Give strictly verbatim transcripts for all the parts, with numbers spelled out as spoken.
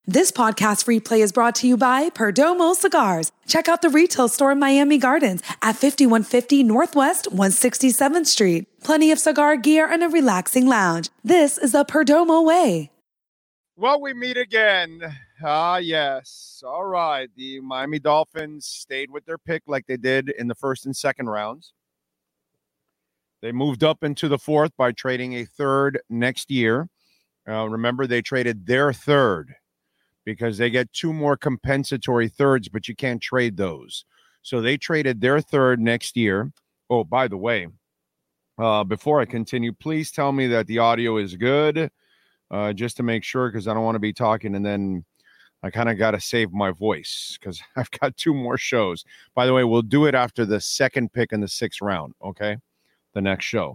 This podcast replay is brought to you by Perdomo Cigars. Check out the retail store in Miami Gardens at fifty-one fifty Northwest one hundred sixty-seventh Street. Plenty of cigar gear and a relaxing lounge. This is the Perdomo way. Well, we meet again. Ah, yes. All right. The Miami Dolphins stayed with their pick like they did in the first and second rounds. They moved up into the fourth by trading a third next year. Uh, remember, they traded their third because they get two more compensatory thirds, but you can't trade those. So they traded their third next year. Oh, by the way, uh, before I continue, please tell me that the audio is good, uh, just to make sure, because I don't want to be talking and then I kind of got to save my voice because I've got two more shows. By the way, we'll do it after the second pick in the sixth round, okay? The next show.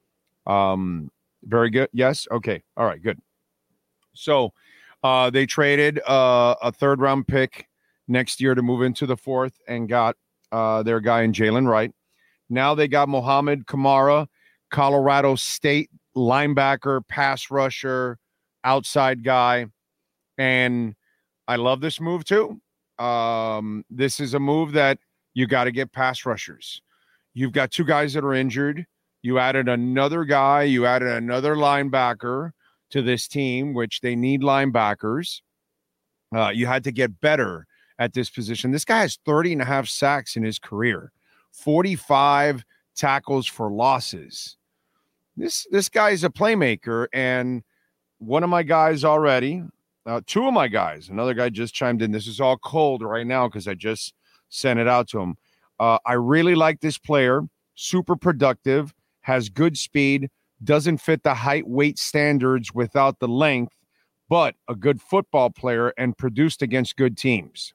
Um, very good. Yes? Okay. All right, good. So uh, they traded uh, a third-round pick next year to move into the fourth and got uh, their guy in Jalen Wright. Now they got Mohamed Kamara, Colorado State linebacker, pass rusher, outside guy. And I love this move too. Um, this is a move that you got to get pass rushers. You've got two guys that are injured. You added another guy. You added another linebacker to this team, which they need linebackers. Uh, you had to get better at this position. This guy has thirty and a half sacks in his career, forty-five tackles for losses. This, this guy is a playmaker, and one of my guys already, uh, two of my guys, another guy just chimed in. This is all cold right now because I just sent it out to him. Uh, I really like this player, super productive, has good speed, doesn't fit the height weight standards without the length, but a good football player and produced against good teams.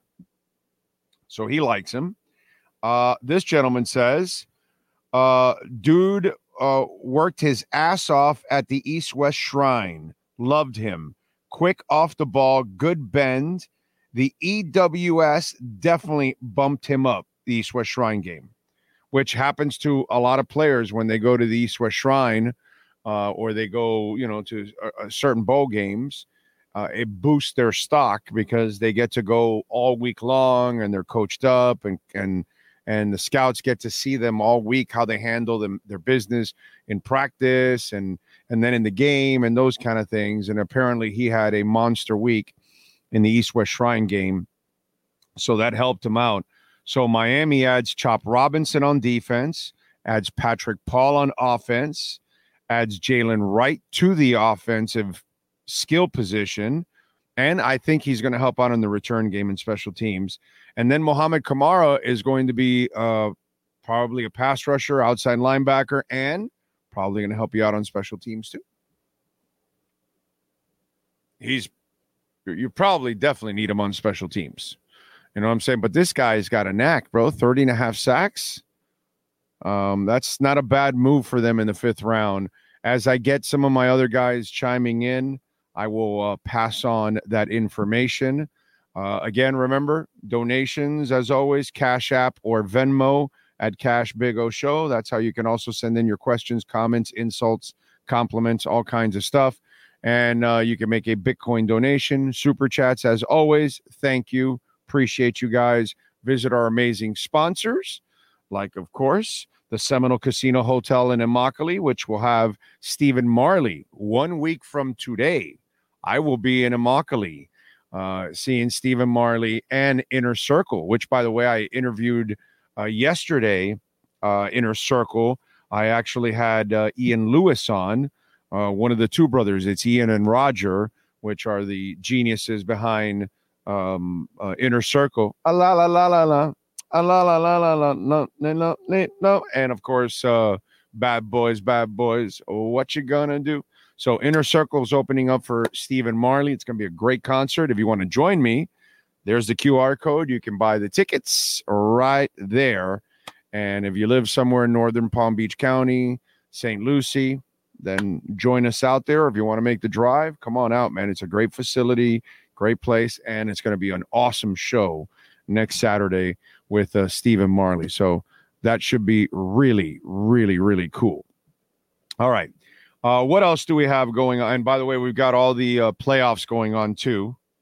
So he likes him. Uh, this gentleman says, uh, dude uh, worked his ass off at the East-West Shrine. Loved him. Quick off the ball, good bend. The E W S definitely bumped him up, the East-West Shrine game, which happens to a lot of players when they go to the East-West Shrine uh, or they go, you know, to a, a certain bowl games. Uh, it boosts their stock because they get to go all week long and they're coached up and and and the scouts get to see them all week, how they handle them, their business in practice and and then in the game and those kind of things. And apparently he had a monster week in the East-West Shrine game, so that helped him out. So Miami adds Chop Robinson on defense, adds Patrick Paul on offense, adds Jalen Wright to the offensive skill position, and I think he's going to help out in the return game and special teams. And then Mohamed Kamara is going to be uh, probably a pass rusher, outside linebacker, and probably going to help you out on special teams too. He's you probably definitely need him on special teams. You know what I'm saying? But this guy's got a knack, bro. thirty and a half sacks. Um, that's not a bad move for them in the fifth round. As I get some of my other guys chiming in, I will uh, pass on that information. Uh, again, remember, donations, as always, Cash App or Venmo at Cash Big O Show. That's how you can also send in your questions, comments, insults, compliments, all kinds of stuff. And uh, you can make a Bitcoin donation. Super Chats, as always, thank you. Appreciate you guys. Visit our amazing sponsors, like, of course, the Seminole Casino Hotel in Immokalee, which will have Stephen Marley one week from today. I will be in Immokalee uh, seeing Stephen Marley and Inner Circle, which, by the way, I interviewed uh, yesterday, uh, Inner Circle. I actually had uh, Ian Lewis on, uh, one of the two brothers. It's Ian and Roger, which are the geniuses behind um, uh, Inner Circle. Ah, la, la, la, la, la. Ah, la, la, la, la, la, no, no, no, no, no. And, of course, uh, Bad Boys, Bad Boys, what you gonna do? So Inner Circle's opening up for Stephen Marley. It's going to be a great concert. If you want to join me, there's the Q R code. You can buy the tickets right there. And if you live somewhere in northern Palm Beach County, Saint Lucie, then join us out there. If you want to make the drive, come on out, man. It's a great facility, great place, and it's going to be an awesome show next Saturday with uh, Stephen Marley. So that should be really, really, really cool. All right. Uh, what else do we have going on? And by the way, we've got all the uh, playoffs going on too.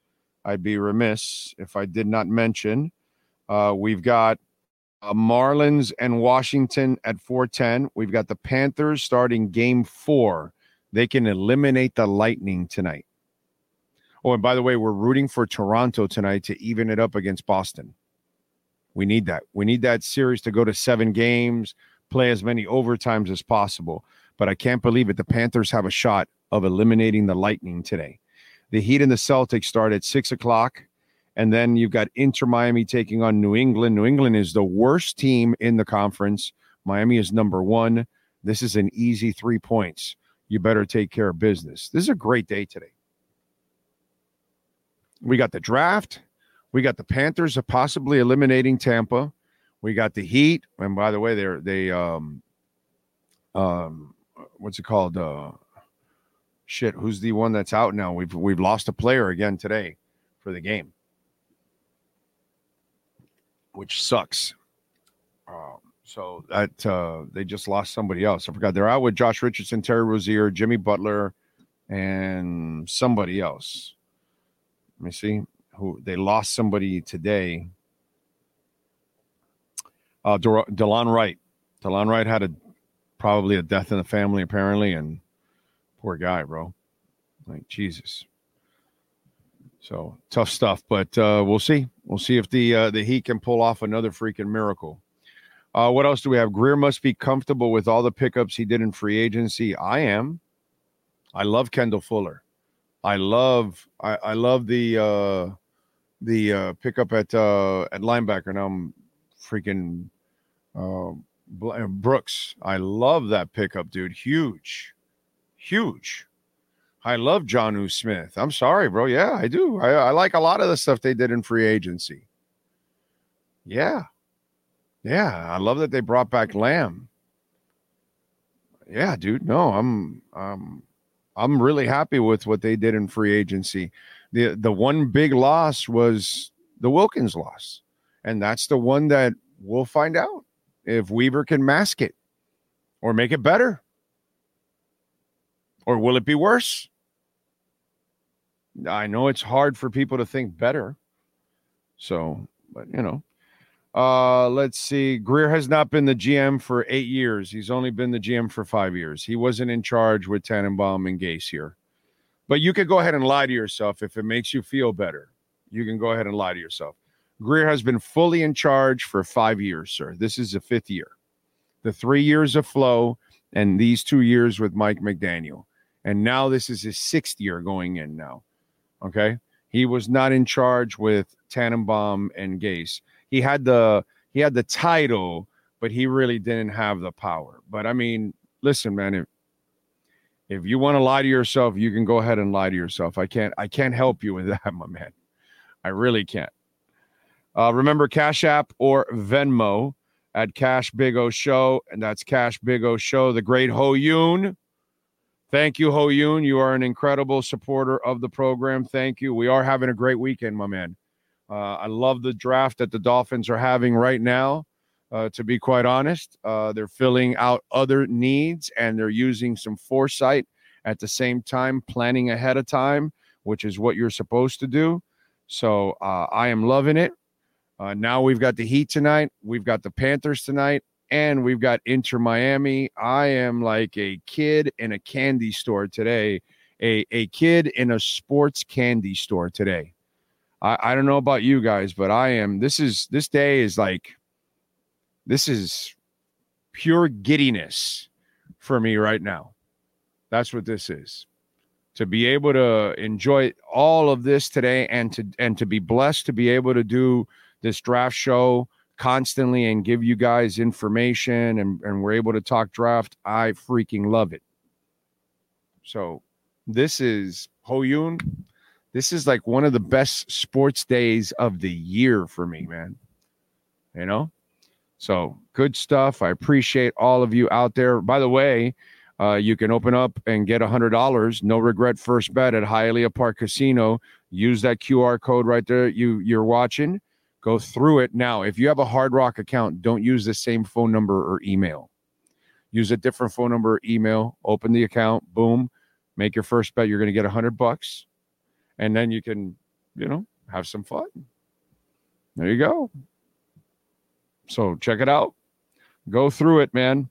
I'd be remiss if I did not mention uh, we've got uh, Marlins and Washington at four ten. We've got the Panthers starting game four. They can eliminate the Lightning tonight. Oh, and by the way, we're rooting for Toronto tonight to even it up against Boston. We need that. We need that series to go to seven games, play as many overtimes as possible. But I can't believe it. The Panthers have a shot of eliminating the Lightning today. The Heat and the Celtics start at six o'clock. And then you've got Inter Miami taking on New England. New England is the worst team in the conference. Miami is number one. This is an easy three points. You better take care of business. This is a great day today. We got the draft. We got the Panthers possibly eliminating Tampa. We got the Heat. And by the way, they're they um um what's it called? Uh shit, who's the one that's out now? We've we've lost a player again today for the game, which sucks. Um, so that uh, they just lost somebody else. I forgot. They're out with Josh Richardson, Terry Rozier, Jimmy Butler, and somebody else. Let me see who they lost. Somebody today. Uh, De- DeLon Wright. DeLon Wright had a probably a death in the family apparently, and poor guy, bro. Like Jesus. So tough stuff, but uh, we'll see. We'll see if the uh, the Heat can pull off another freaking miracle. Uh, what else do we have? Greer must be comfortable with all the pickups he did in free agency. I am. I love Kendall Fuller. I love. I, I love the uh, the uh, pickup at uh, at linebacker. Now I'm freaking uh, Brooks. I love that pickup, dude. Huge, huge. I love Jonnu Smith. I'm sorry, bro. Yeah, I do. I, I like a lot of the stuff they did in free agency. Yeah. Yeah, I love that they brought back Lamb. Yeah, dude. No, I'm um I'm really happy with what they did in free agency. The the one big loss was the Wilkins loss. And that's the one that we'll find out if Weaver can mask it or make it better. Or will it be worse? I know it's hard for people to think better. So, but you know, uh, let's see. Greer has not been the G M for eight years. He's only been the G M for five years. He wasn't in charge with Tannenbaum and Gase here. But you could go ahead and lie to yourself if it makes you feel better. You can go ahead and lie to yourself. Greer has been fully in charge for five years, sir. This is the fifth year. The three years of Flo and these two years with Mike McDaniel. And now this is his sixth year going in now. Okay, he was not in charge with Tannenbaum and Gase. He had the he had the title, but he really didn't have the power. But I mean, listen, man, if if you want to lie to yourself, you can go ahead and lie to yourself. I can't I can't help you with that, my man. I really can't. Uh, remember Cash App or Venmo at Cash Big O Show, and that's Cash Big O Show. The great Ho Yoon. Thank you, Ho Yoon. You are an incredible supporter of the program. Thank you. We are having a great weekend, my man. Uh, I love the draft that the Dolphins are having right now, uh, to be quite honest. Uh, they're filling out other needs, and they're using some foresight at the same time, planning ahead of time, which is what you're supposed to do. So uh, I am loving it. Uh, now we've got the Heat tonight. We've got the Panthers tonight. And we've got Inter Miami. I am like a kid in a candy store today, a, a kid in a sports candy store today. I, I don't know about you guys, but I am. This is this day is like this is pure giddiness for me right now. That's what this is. To be able to enjoy all of this today and to and to be blessed to be able to do this draft show constantly and give you guys information and, and we're able to talk draft. I freaking love it. So this is Ho Yoon. This is like one of the best sports days of the year for me, man. You know? So good stuff. I appreciate all of you out there. By the way, uh, you can open up and get one hundred dollars. No regret first bet at Hialeah Park Casino. Use that Q R code right there you, you're watching. Go through it. Now, if you have a Hard Rock account, don't use the same phone number or email. Use a different phone number or email. Open the account. Boom. Make your first bet. You're going to get one hundred bucks. And then you can, you know, have some fun. There you go. So check it out. Go through it, man.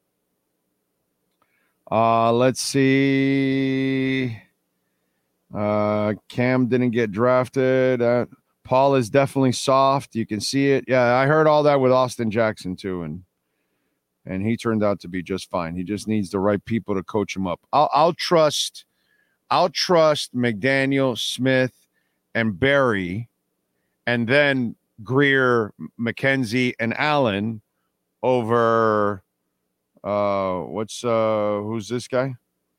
Uh, let's see. Uh, Cam didn't get drafted. Uh, Paul is definitely soft. You can see it. Yeah, I heard all that with Austin Jackson too, and and he turned out to be just fine. He just needs the right people to coach him up. I'll, I'll trust. I'll trust McDaniel, Smith, and Barry, and then Greer, McKenzie, and Allen over. Uh, what's uh, who's this guy?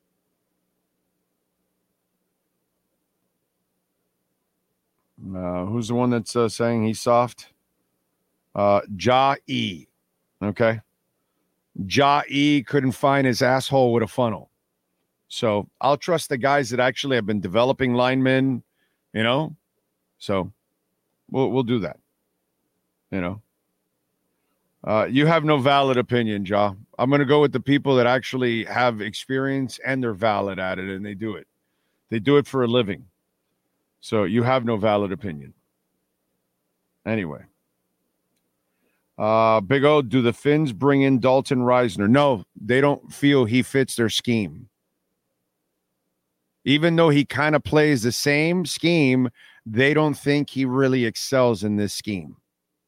Uh, who's the one that's uh, saying he's soft? Uh, Ja-E. Okay. Ja-E couldn't find his asshole with a funnel. So I'll trust the guys that actually have been developing linemen, you know. So we'll we'll do that. You know. Uh, you have no valid opinion, Ja. I'm going to go with the people that actually have experience and they're valid at it, and they do it. They do it for a living. So you have no valid opinion. Anyway. Uh, Big O, do the Finns bring in Dalton Risner? No, they don't feel he fits their scheme. Even though he kind of plays the same scheme, they don't think he really excels in this scheme.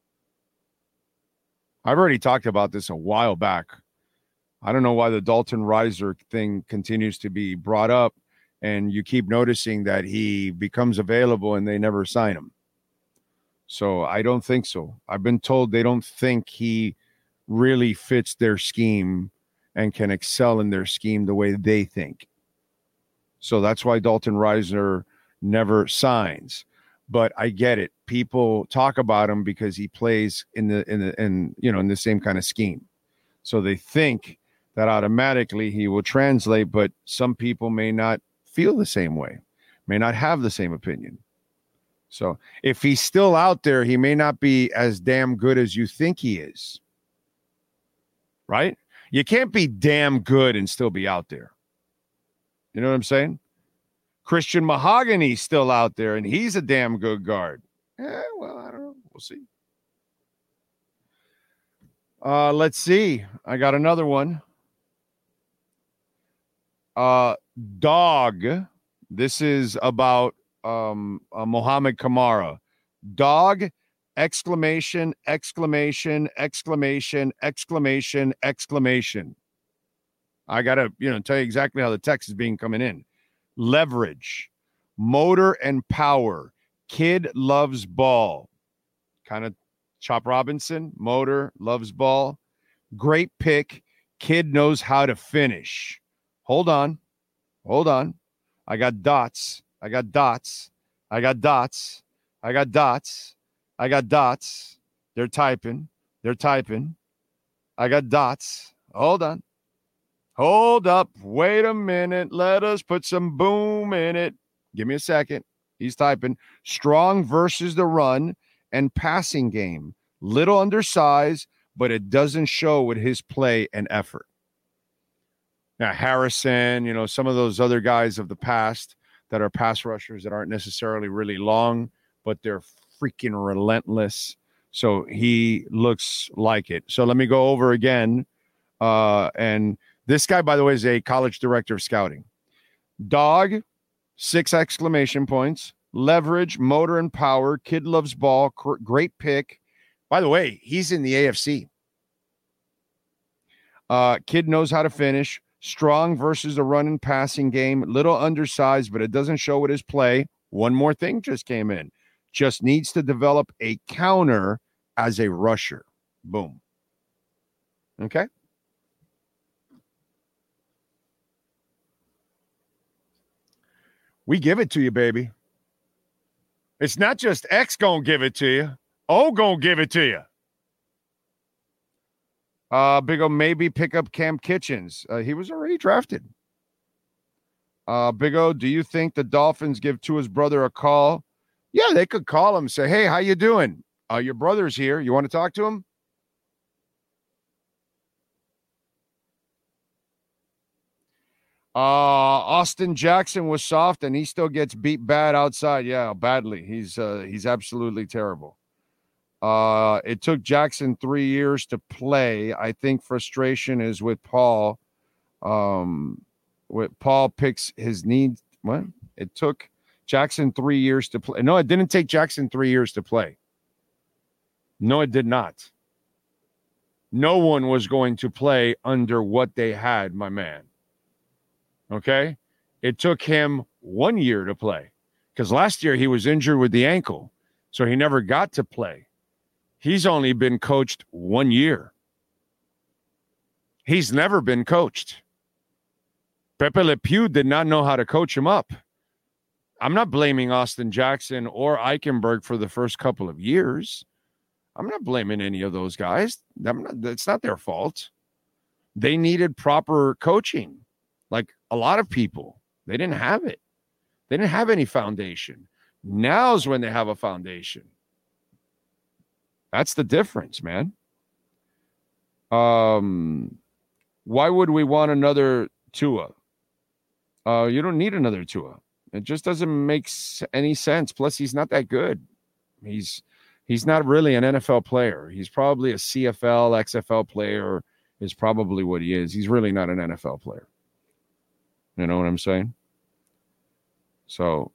I've already talked about this a while back. I don't know why the Dalton Risner thing continues to be brought up, and you keep noticing that he becomes available and they never sign him. So I don't think so. I've been told they don't think he really fits their scheme and can excel in their scheme the way they think. So that's why Dalton Risner never signs. But I get it. People talk about him because he plays in the in the in you know in the same kind of scheme. So they think that automatically he will translate, but some people may not feel the same way, may not have the same opinion. So if he's still out there, he may not be as damn good as you think he is. Right? You can't be damn good and still be out there. You know what I'm saying? Christian Mahogany's still out there, and he's a damn good guard. Eh, well, I don't know. We'll see. Uh, let's see. I got another one. Uh, dog. This is about um, uh, Mohammed Kamara. Dog, exclamation, exclamation, exclamation, exclamation, exclamation. I got to, you know, tell you exactly how the text is being coming in. Leverage, motor and power. Kid loves ball. Kind of Chop Robinson, motor, loves ball. Great pick. Kid knows how to finish. Hold on. Hold on. I got dots. I got dots. I got dots. I got dots. I got dots. They're typing. They're typing. I got dots. Hold on. Hold up. Wait a minute. Let us put some boom in it. Give me a second. He's typing. Strong versus the run and passing game. Little undersized, but it doesn't show with his play and effort. Now, Harrison, you know, some of those other guys of the past that are pass rushers that aren't necessarily really long, but they're freaking relentless. So he looks like it. So let me go over again. Uh, and this guy, by the way, is a college director of scouting. Dog, six exclamation points. Leverage, motor and power. Kid loves ball. Great pick. By the way, he's in the A F C. Uh, kid knows how to finish. Strong versus the run and passing game. Little undersized, but it doesn't show with his play. One more thing just came in. Just needs to develop a counter as a rusher. Boom. Okay? We give it to you, baby. It's not just X gonna give it to you. O gonna give it to you. Uh, Big O, maybe pick up Cam Kitchens. Uh, he was already drafted. Uh, Big O, do you think the Dolphins give Tua's brother a call? Yeah, they could call him and say, hey, how you doing? Uh, your brother's here. You want to talk to him? Austin Jackson was soft, and he still gets beat bad outside. Yeah, badly. He's uh, he's absolutely terrible. Uh, it took Jackson three years to play. I think frustration is with Paul. Um, with Paul picks his needs. What? It took Jackson three years to play. No, it didn't take Jackson three years to play. No, it did not. No one was going to play under what they had, my man. Okay? It took him one year to play because last year he was injured with the ankle, so he never got to play. He's only been coached one year. He's never been coached. Pepe Le Pew did not know how to coach him up. I'm not blaming Austin Jackson or Eichenberg for the first couple of years. I'm not blaming any of those guys. I'm not, it's not their fault. They needed proper coaching, like a lot of people. They didn't have it. They didn't have any foundation. Now's when they have a foundation. That's the difference, man. Um, why would we want another Tua? Uh, you don't need another Tua. It just doesn't make any sense. Plus, he's not that good. He's he's not really an N F L player. He's probably a C F L, X F L player is probably what he is. He's really not an N F L player. You know what I'm saying? So,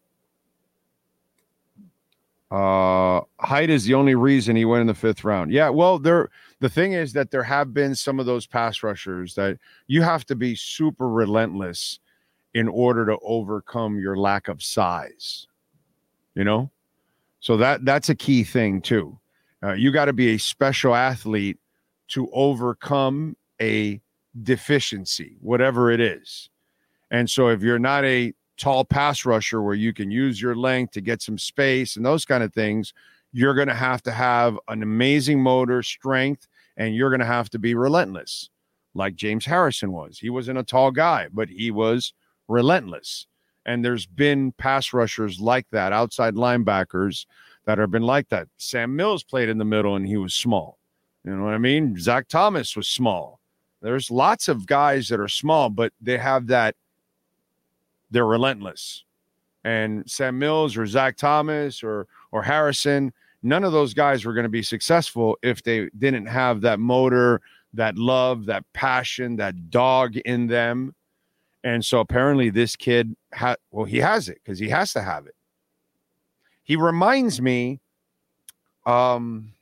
uh, height is the only reason he went in the fifth round. Yeah, well, there. The thing is that there have been some of those pass rushers that you have to be super relentless in order to overcome your lack of size, you know? So that that's a key thing too. Uh, you got to be a special athlete to overcome a deficiency, whatever it is. And so if you're not a tall pass rusher where you can use your length to get some space and those kind of things, you're going to have to have an amazing motor strength, and you're going to have to be relentless like James Harrison was. He wasn't a tall guy, but he was relentless. And there's been pass rushers like that, outside linebackers that have been like that. Sam Mills played in the middle and he was small. You know what I mean? Zach Thomas was small. There's lots of guys that are small, but they have that, they're relentless. And Sam Mills or Zach Thomas or or Harrison, none of those guys were going to be successful if they didn't have that motor, that love, that passion, that dog in them. And so apparently this kid, ha- well, he has it because he has to have it. He reminds me, um,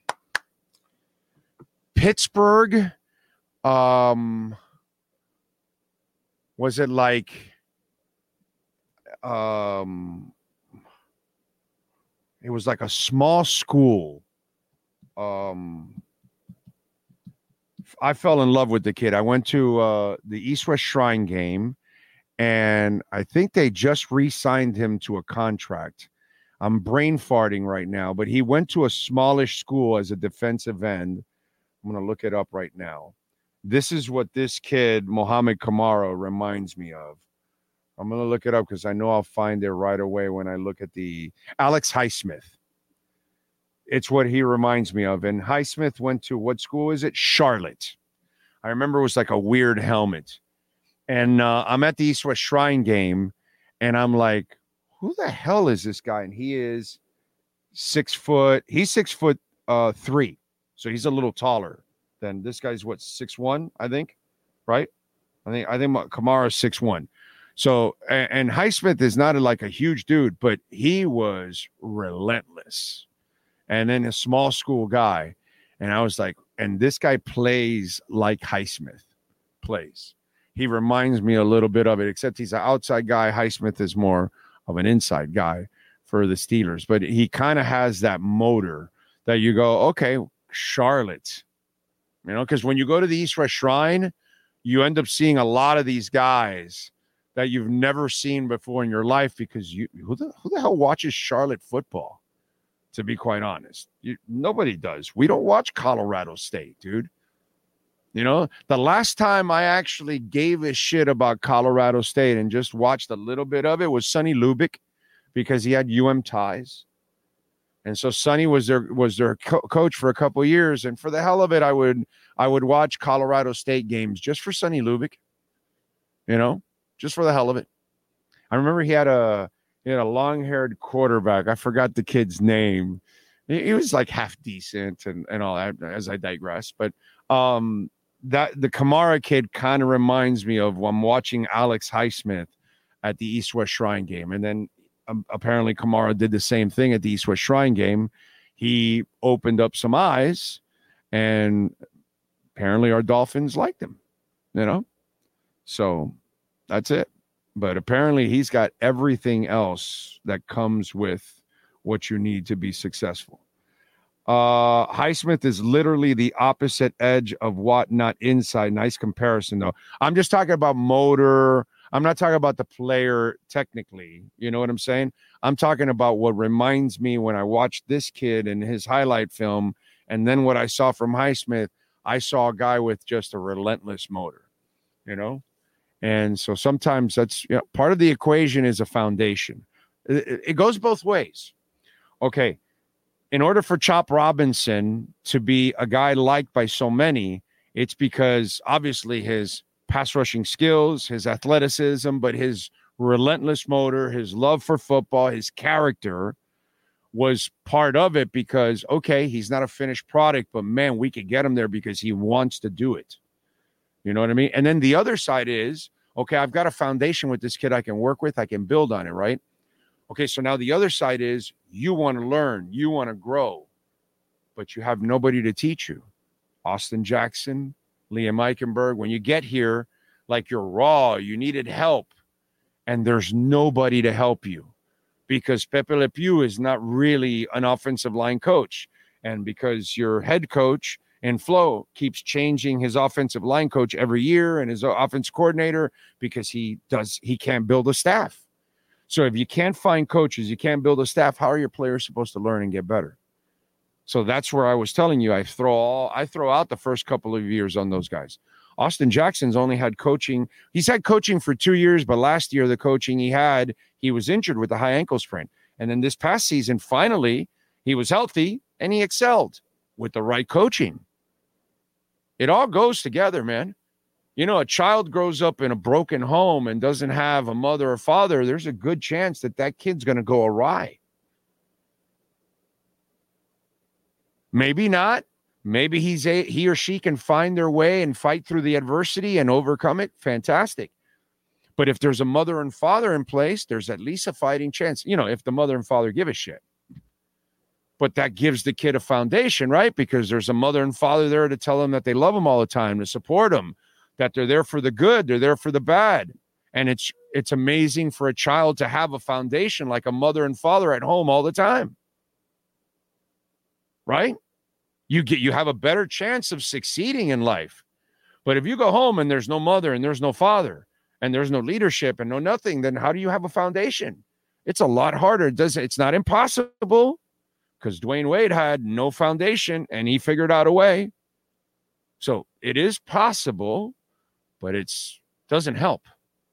Pittsburgh, um, was it like, um, it was like a small school. Um, I fell in love with the kid. I went to uh, the East-West Shrine game. And I think they just re-signed him to a contract. I'm brain farting right now, but he went to a smallish school as a defensive end. I'm going to look it up right now. This is what this kid, Mohamed Kamara, reminds me of. I'm going to look it up because I know I'll find it right away when I look at the Alex Highsmith. It's what he reminds me of. And Highsmith went to, what school is it? Charlotte. I remember it was like a weird helmet. And uh, I'm at the East-West Shrine game, and I'm like, who the hell is this guy? And he is six foot. He's six foot uh, three. So he's a little taller than this guy's, what, six one, I think, right? I think I think Kamara's six one. So, and, and Highsmith is not a, like a huge dude, but he was relentless. And then a small school guy. And I was like, and this guy plays like Highsmith plays. He reminds me a little bit of it, except he's an outside guy. Highsmith is more of an inside guy for the Steelers. But he kind of has that motor that you go, okay, Charlotte. You know, because when you go to the East-West Shrine, you end up seeing a lot of these guys that you've never seen before in your life because you who the, who the hell watches Charlotte football, to be quite honest? You, nobody does. We don't watch Colorado State, dude. You know, the last time I actually gave a shit about Colorado State and just watched a little bit of it was Sonny Lubick because he had U M ties. And so Sonny was their was their co- coach for a couple of years. And for the hell of it, I would I would watch Colorado State games just for Sonny Lubick, you know, just for the hell of it. I remember he had a he had a long-haired quarterback. I forgot the kid's name. He, he was like half decent and, and all that, as I digress. But um, that the Kamara kid kind of reminds me of when I'm watching Alex Highsmith at the East-West Shrine game. And then um, apparently Kamara did the same thing at the East-West Shrine game. He opened up some eyes, and apparently our Dolphins liked him, you know? So that's it. But apparently he's got everything else that comes with what you need to be successful. Uh, Highsmith is literally the opposite edge of Watt, not inside. Nice comparison, though. I'm just talking about motor. I'm not talking about the player technically. You know what I'm saying? I'm talking about what reminds me when I watched this kid in his highlight film, and then what I saw from Highsmith, I saw a guy with just a relentless motor, you know? And so sometimes that's, you know, part of the equation is a foundation. It, it goes both ways. Okay. In order for Chop Robinson to be a guy liked by so many, it's because obviously his pass rushing skills, his athleticism, but his relentless motor, his love for football, his character was part of it because, okay, he's not a finished product, but man, we could get him there because he wants to do it. You know what I mean? And then the other side is, okay, I've got a foundation with this kid I can work with. I can build on it, right? Okay, so now the other side is you want to learn, you want to grow, but you have nobody to teach you. Austin Jackson, Liam Eichenberg, when you get here, like you're raw, you needed help, and there's nobody to help you because Pepe Le Pew is not really an offensive line coach. And because your head coach and Flo keeps changing his offensive line coach every year and his offense coordinator because he does he can't build a staff. So if you can't find coaches, you can't build a staff, how are your players supposed to learn and get better? So that's where I was telling you, I throw all I throw out the first couple of years on those guys. Austin Jackson's only had coaching. He's had coaching for two years, but last year the coaching he had, he was injured with a high ankle sprain. And then this past season, finally, he was healthy and he excelled with the right coaching. It all goes together, man. You know, a child grows up in a broken home and doesn't have a mother or father, there's a good chance that that kid's going to go awry. Maybe not. Maybe he's a, he or she can find their way and fight through the adversity and overcome it. Fantastic. But if there's a mother and father in place, there's at least a fighting chance, you know, if the mother and father give a shit. But that gives the kid a foundation, right? Because there's a mother and father there to tell them that they love them all the time, to support them, that they're there for the good, they're there for the bad. And it's it's amazing for a child to have a foundation like a mother and father at home all the time. Right? You get you have a better chance of succeeding in life. But if you go home and there's no mother and there's no father and there's no leadership and no nothing, then how do you have a foundation? It's a lot harder. It does it's not impossible. Because Dwayne Wade had no foundation and he figured out a way. So it is possible, but it's doesn't help.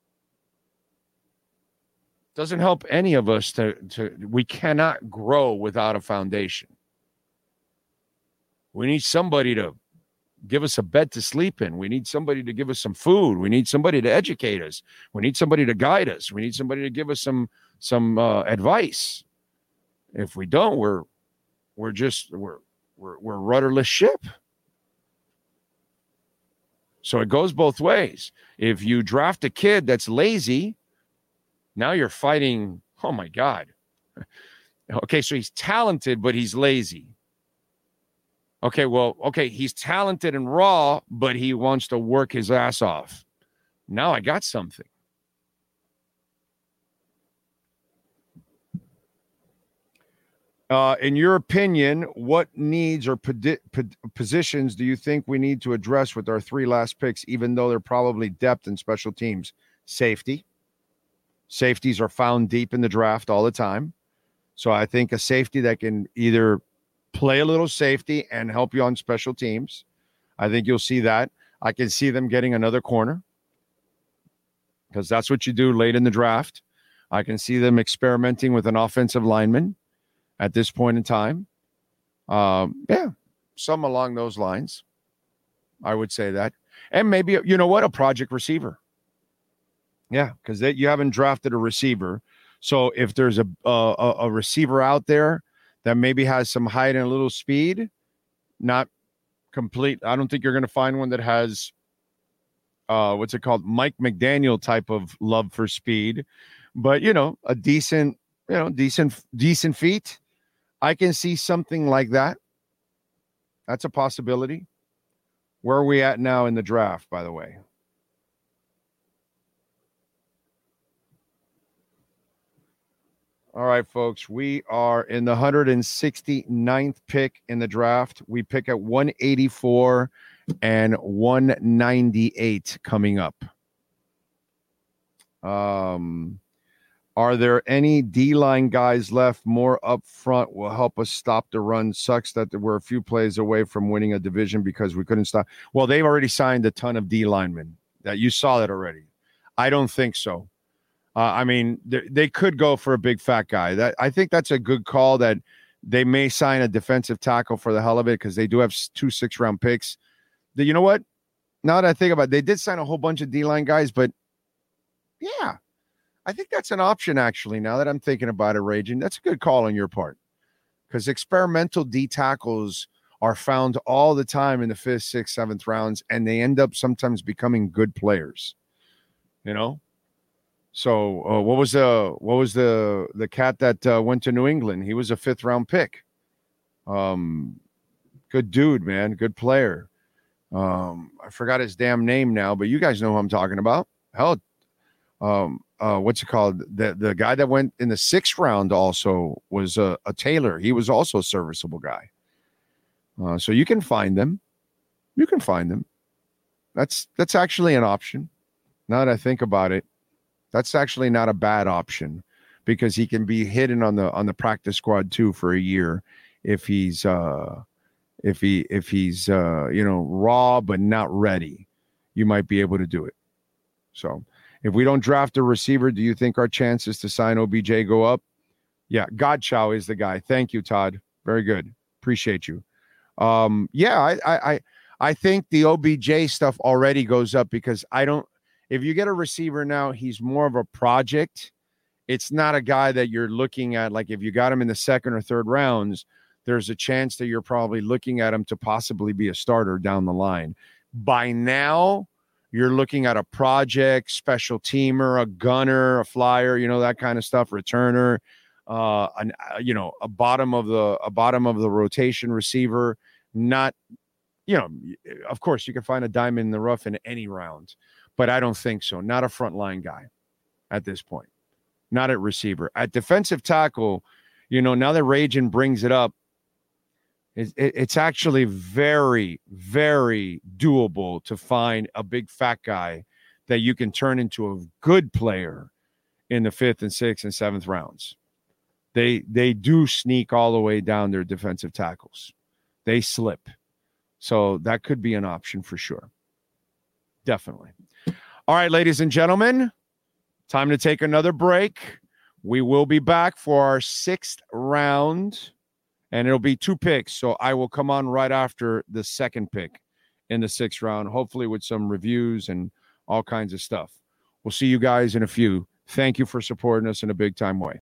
Doesn't help any of us to, to we cannot grow without a foundation. We need somebody to give us a bed to sleep in. We need somebody to give us some food. We need somebody to educate us. We need somebody to guide us. We need somebody to give us some some uh, advice. If we don't, we're We're just we're we're we're a rudderless ship. So it goes both ways. If you draft a kid that's lazy, now you're fighting. Oh my God. Okay, so he's talented, but he's lazy. Okay, well, okay, he's talented and raw, but he wants to work his ass off. Now I got something. Uh, in your opinion, what needs or podi- p- positions do you think we need to address with our three last picks, even though they're probably depth in special teams? Safety. Safeties are found deep in the draft all the time. So I think a safety that can either play a little safety and help you on special teams. I think you'll see that. I can see them getting another corner because that's what you do late in the draft. I can see them experimenting with an offensive lineman at this point in time. Um, yeah, some along those lines. I would say that. And maybe, you know what, a project receiver. Yeah, because you haven't drafted a receiver. So if there's a, a a receiver out there that maybe has some height and a little speed, not complete. I don't think you're going to find one that has uh, what's it called, Mike McDaniel type of love for speed, but you know, a decent, you know, decent, decent feet. I can see something like that. That's a possibility. Where are we at now in the draft, by the way? All right, folks, we are in the one hundred sixty-ninth pick in the draft. We pick at one eighty-four and one ninety-eight coming up. Um, are there any D-line guys left? More up front will help us stop the run. Sucks that we're a few plays away from winning a division because we couldn't stop. Well, they've already signed a ton of D-linemen. That you saw that already. I don't think so. Uh, I mean, they, they could go for a big fat guy. That I think that's a good call. That they may sign a defensive tackle for the hell of it because they do have two six-round picks. The, you know what? Now that I think about it, they did sign a whole bunch of D-line guys, but yeah, I think that's an option actually. Now that I'm thinking about it, Raging, that's a good call on your part because experimental D tackles are found all the time in the fifth, sixth, seventh rounds, and they end up sometimes becoming good players. You know. So uh, what was the what was the the cat that uh, went to New England? He was a fifth round pick. Um, good dude, man, good player. Um, I forgot his damn name now, but you guys know who I'm talking about. Hell, um, uh, what's it called? The the guy that went in the sixth round also was a, a Taylor. He was also a serviceable guy. Uh, so you can find them. You can find them. That's that's actually an option. Now that I think about it. That's actually not a bad option because he can be hidden on the on the practice squad too for a year if he's uh, if he if he's uh, you know raw but not ready. You might be able to do it. So if we don't draft a receiver, do you think our chances to sign O B J go up? Yeah, Godchow is the guy. Thank you, Todd. Very good. Appreciate you. Um, yeah, I I I think the O B J stuff already goes up because I don't. If you get a receiver now, he's more of a project. It's not a guy that you're looking at. Like if you got him in the second or third rounds, there's a chance that you're probably looking at him to possibly be a starter down the line. By now, you're looking at a project, special teamer, a gunner, a flyer, you know, that kind of stuff, returner, uh, an, you know, a bottom of the a bottom of the rotation receiver. Not, you know, of course, you can find a diamond in the rough in any round. But I don't think so. Not a frontline guy at this point. Not at receiver. At defensive tackle, you know, now that Ragin brings it up, it, it, it's actually very, very doable to find a big fat guy that you can turn into a good player in the fifth and sixth and seventh rounds. They they do sneak all the way down their defensive tackles. They slip. So that could be an option for sure. Definitely. All right, ladies and gentlemen, time to take another break. We will be back for our sixth round, and it'll be two picks. So I will come on right after the second pick in the sixth round, hopefully with some reviews and all kinds of stuff. We'll see you guys in a few. Thank you for supporting us in a big time way.